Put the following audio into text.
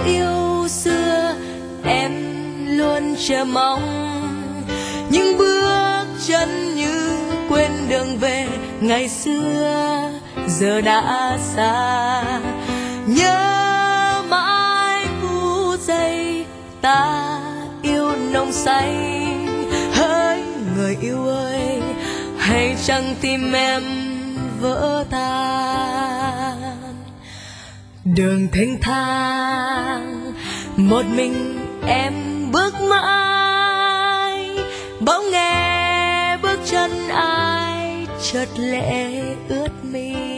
yêu xưa em luôn chờ mong, những bước chân như quên đường về ngày xưa giờ đã xa. Nhớ mãi phút giây ta yêu nồng say, hỡi người yêu ơi hay chẳng tim em vỡ tan. Đường thênh thang một mình em bước mãi, bỗng nghe bước chân ai chợt lệ ướt mi.